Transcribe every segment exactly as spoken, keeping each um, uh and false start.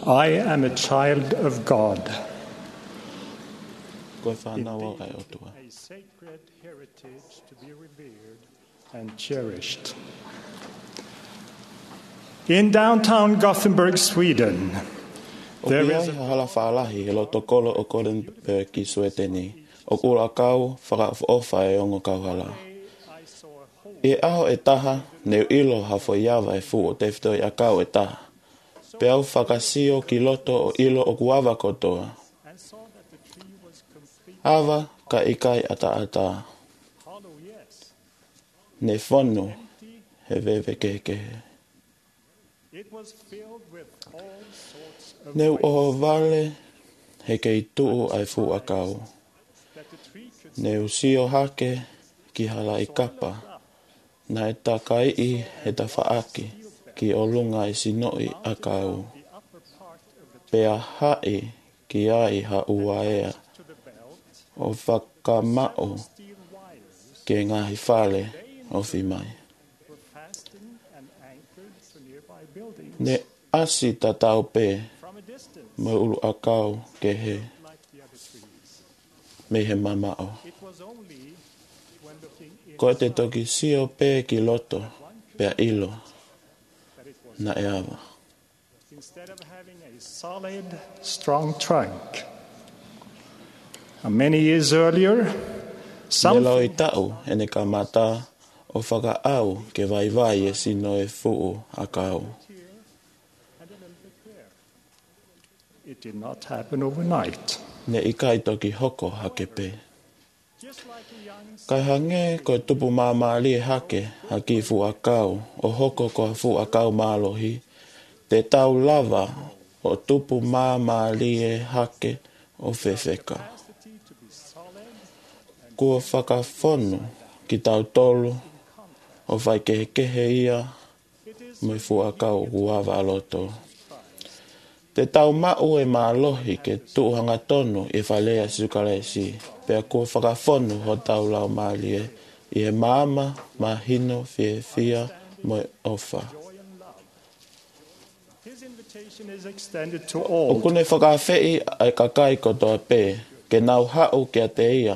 I am a child of God. Koe whanau ai o tua. A sacred heritage to be revered and cherished. In downtown Gothenburg, Sweden, O there ki is ai hala whaalahi he loto kolo o Gothenburg ki Sueteni. O kura kau whakawhaofa e ongo kauhala. I saw a hole E aho e taha, neu ilo hafo iawa e fu o tefto i a kau e taha. Pe au whakasio ki loto o ilo o kuawa kotoa. and saw that the tree was completely Awa ka ikai ata ata. hollow, yes. Ne whonu he vewe kekehe. It was filled with all sorts of Neu ways o vale he kei tuu ai fu a kau. that the tree could Neu sio hake ki hala i kapa. Na e ta kai i he ta whaaki ki o lunga i sinoi a kau. the upper part of the tree Pea hai ki ai ha ua ea to the belt, o whakamao steel wires ke ngahi whale o whimai. were fastened and anchored to nearby buildings Ne asi ta tau pe from a distance, mo ulu a kau ke he like the other trees. me he mamao. It was only when looking in Ko te toki sio pe ki loto pea ilo that it was. na e awa. Instead of having a solid, strong trunk, and many years earlier, Ne some lau i tau e ne ka mata o whaka au ke vai vai e sino e fuu a kau. here and a little bit there. It did not happen overnight. Ne i kai toki hoko hake pe. Just like a young Kai hange ko tupu mamali e hake haki fu a kau o hoko ko fu a kau malohi. Te tau lava o tupu mamali e hake o whewheka. capacity to be solid Kua whakawhonu ki tau tolu o vai kehe kehe ia mai fu a kau kuawa aloto. Te tau mau e mālohi ke tuuhanga tonu e whalea sukaresi. Pea kua whakawhonu ho tau lau mali e i e māma, mahino, fie fia, moi ofa. joy and love. His invitation is extended to O all. kune whakawhei ai kakai kotoa pē, ke nau hau kia te ia.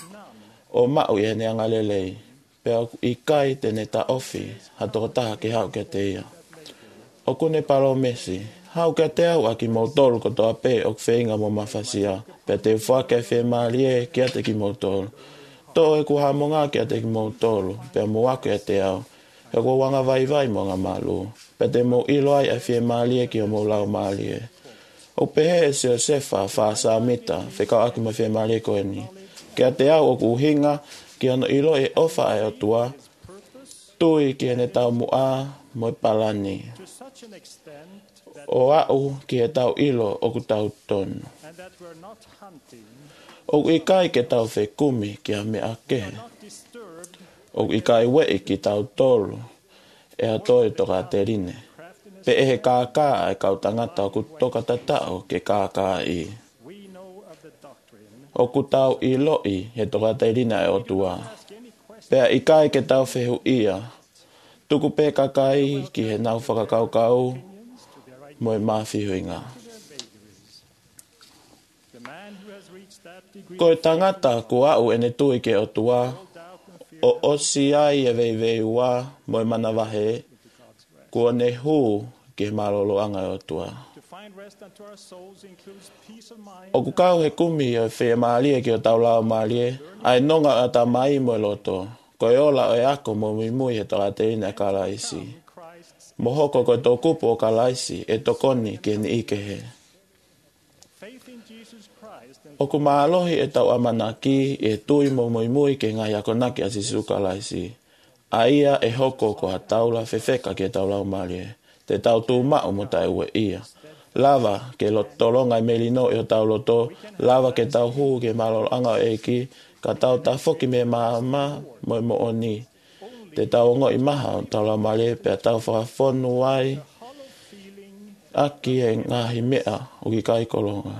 O mau i hene angalelei. Pea i kai tene ta ofi, hatoko taha ke hau kia te ia. O kune paro mesi, hau kia te au aki mautolu kotoa pē o kwhenga mo mawhasia. Pea te whake whe marie kia te ki mautolu. Tō e kuha monga kia te ki mautolu, pea mo aku ia te au. Pea kua wanga vai vai mo ngā malu. Pea te mo ilo ai a whe marie ki o mo lau marie. O pehe e seo sefa wha sa mita, whekau aku ma whe marie koe ni. Kia te au o kuhinga, ki ano ilo e ofa ai o tua, tui ki ene tau mua mo palani. To such an extent that, O au ki e tau ilo o ku tau tonu. and that we're not hunting, O i kai ke tau whe kumi ki a mea kehe. not disturbed, O i kai wei ki tau tolu, e a toi toka te rine. craftiness. Pe e he kākā e kau tangata o ku toka tatao ke kākā i. We know of the doctrine. O ku tau i loi he toka te rina e o tua. Ask any question Pea i kai ke tau whehu ia. Tuku pē kakai ki he nau whakakaukau to their ideas, mo e mawhihuinga. to their vagaries. The man who has reached that degree Ko e tangata ku au ene tui ke o tua. of doubt and fear O osi ai e vei vei ua mo e mana wahe. into God's rest. Kua ne hu ke malolo anga e o tua. To find rest unto our souls includes peace of mind. O ku kau he kumi o whea maalie ki o tau lao maalie. Ai nonga a ta mai mo e loto. Ko e ola o e ako mo mui mui he toa te ina kalaisi. In Christ's Mo hoko ko tō kupu o kalaisi e tokoni ki ni ike he. faith in Jesus Christ and O ku maalohi e tau amanaki e tui mo mui mui ke ngai ako naki a sisu kalaisi. A ia e hoko ko ha taula whewheka ki e tau lau maalie. Te tau tū mao mo tai ue ia. Lava ke lo tolonga i melino e o tau loto. Lava ke tau hu ke malolo anga o eiki. Ka tau ta foki me maama mo e mo oni. Te tau ngo i maha o tau lau maalie pe a tau whakafonu ai. hollow feeling Aki e ngahi mea o ki kai kolonga.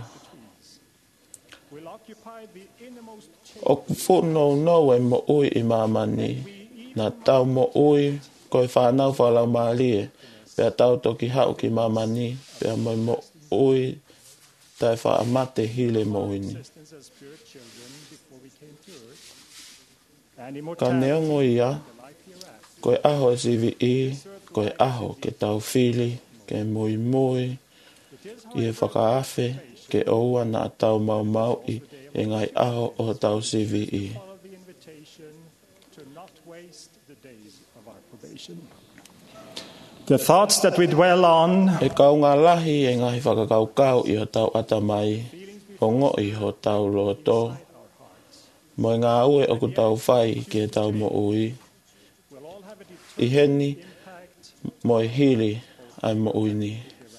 will occupy the innermost O whono no e mo ui i mamani. Na tau mo ui koe whanau whalau maalie. Pea tau toki hau ki mamani. Pea mo mo ui tai whaamate hile mo ini. existence as spirit children before we came to earth, and Ka immortality, neongo ia, the life hereafter. koe aho e sivi i, koe aho ke tau whili, ke mui mui, i e whakaafe, ke oua na tau mau mau i, e ngai aho o tau sivi i. Follow the invitation to not waste the days of our probation. The thoughts that we dwell on E kau ngā lahi e ngahi whakakaukau i ho tau atamai, ho ngoi ho tau loto, mo ngā ue o ku tau whai ki e tau mo ui, will all have a i heni impact. mo e hili ai mo ui ni.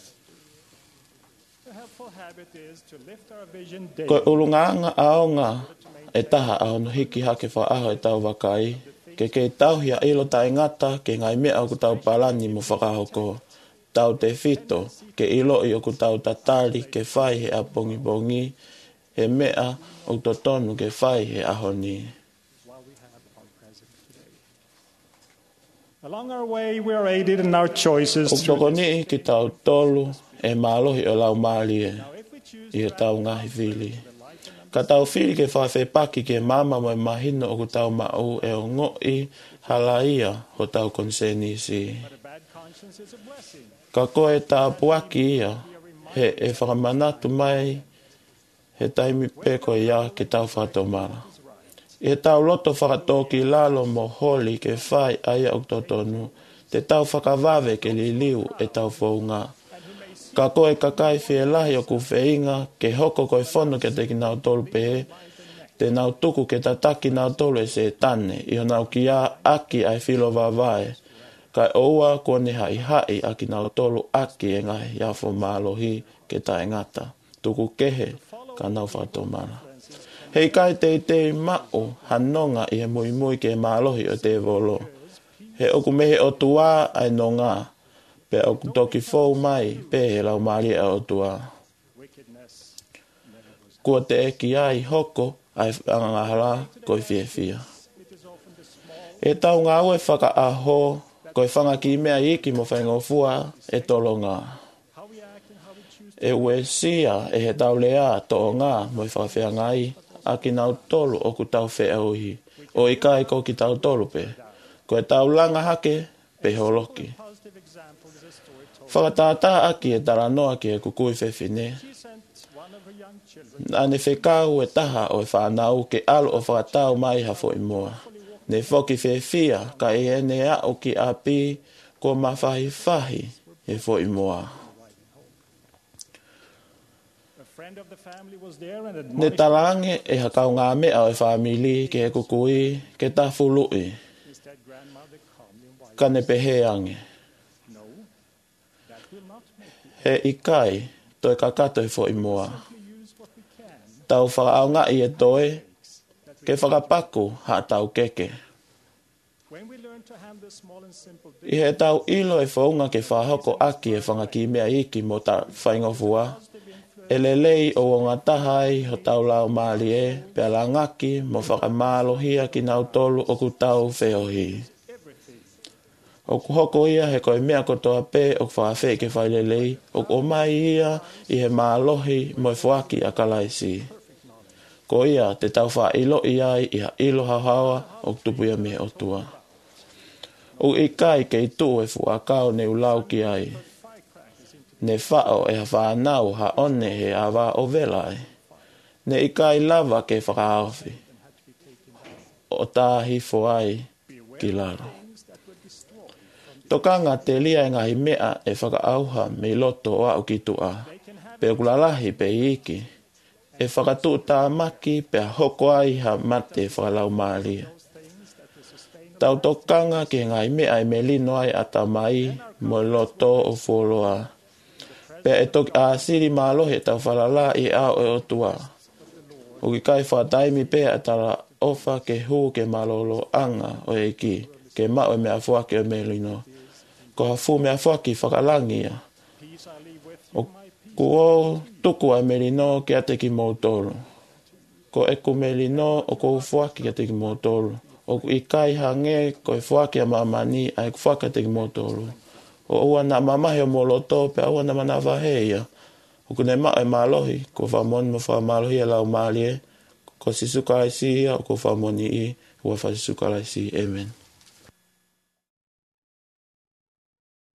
A helpful habit is to lift our vision Ko daily. ulunganga aonga e taha ao no hiki hake wha aho e tau wakai, ke kei tau hia ilo tai ngata ke ngai mea o ku tau palani mo whakahoko. Tau te fito, ke ilo i o ku tau tatari ke whai he a pongi pongi, he mea o to tonu ke whai he ahoni. While we have our present today. Along our way, we are aided in our choices O through toko ni ki tau tolu e mālohi o lau mālie Now, if we choose i he tau ngahi whili. Ka tau whili ke whawhe paki ke mama mo e mahino o ku tau mau e o ngoi halaia ho tau konseni si. a bad conscience is a blessing. Ka koe tā puaki ia, he e whakamanatu mai, he taimi peko ia ke tau whatomara. E tau loto whakatoki lalo mo holi ke whai aia o totonu, te tau whakawawe ke liliu e tau whaunga. Ka koe kakai whie lahi o ku wheinga, ke hoko koe whono ke te ki nau tolu pehe, te nau tuku ke tataki nau tolu e se tane, i o nau ki a aki ai whilo wawae. Kai oua kua ne hai hai a ki nau tolu aki e ngai iafo mālohi ke tae ngata. Tuku kehe ka nau whatomana. Hei kai te te mao hanonga i he mui mui ke mālohi o te volo. He oku mehe o tua ai no ngā. Pe oku toki fōu mai pe he lau maari e o tua. Wickedness never was. Kua te eki ai hoko ai angahara koi fie fia. It is often the small E tau ngā ue whaka aho koi whanga ki mea iki mo whaingofua e tolo ngā. how we act and how we choose E ue sia e he tau lea to o ngā mo i whawhea ngai a ki nau tolu o ku tau whea uhi. O i kai ko ki tau tolu pe. Ko e tau langa hake pe holoki. positive example is a story told. Whakatātā aki e taranoa ki e kukui whewhine. She sent one of her young children Ane whekau e taha o e whanau ke alo o whakatau mai hafo i mua. Ne whoki whewhia ka e ene a o ki api ko mawhahi whahi e fo i mua. a friend of the family was there and Ne admonished talange e hakau ngā mea o e whamili ke he kukui ke tawhului instead grandmother calmly and wisely. ka ne peheange. No, that will not make you. He ikai toi kakato e fo i mua. We use what we can. Tau whakao ngai e toi ke whakapaku ha tau keke. When we learn to handle small and simple I he tau ilo e whaunga ke whahoko aki e whangaki mea iki mo ta whaingofua. E lelei o o ngā tahai ho tau lau maali e, pe ala ngaki mo whakamālohia ki nau tolu o ku tau wheohi. everything, O ku hoko ia he koe mea kotoa pē o ku whawhē ke whailelei, o ku o mai ia i he mālohi mo e whuaki a kalaisi. Ko ia te tau wha ilo iai i ha ilo hahawa o ku tupu ia me o tua. O i kai kei tu e fuakao ne ulau ki ai. Ne whao e ha whanau ha one he awa o velai. Ne i kai lava ke whakaawhi. O tāhi foai ki laro. Tokanga te lia e ngahi mea e whakaauha me loto o au ki tua. Pe kulalahi pe iki. E whakatu tā maki pe hoko ai ha mate whakalau maalia. Tau tokanga ke ngai mea e me lino ai ata mai mo loto o wholoa. Pe e toki a siri mālohe tau whalala i au e o tua. O ki kai whataimi pe atara ofa ke hu ke malolo anga o e ki. Ke mao e mea fuaki o me lino. Ko ha fu mea fuaki whakalangia. O kuo tuku a me lino ke ate ki mōtoro. Ko e ku me lino o ko fuaki ke te ki mōtoro. O i kai hange ko e fuaki a mamani a e fuaki te ki mōtoro. O ua na mamahe o moloto pe ua na manawa heia. Huku ne ma e malohi, ko whamon mo wha malohi e lau malie, ko si sukalaisi o ko whamoni i, ua wha si sukalaisi. Amen.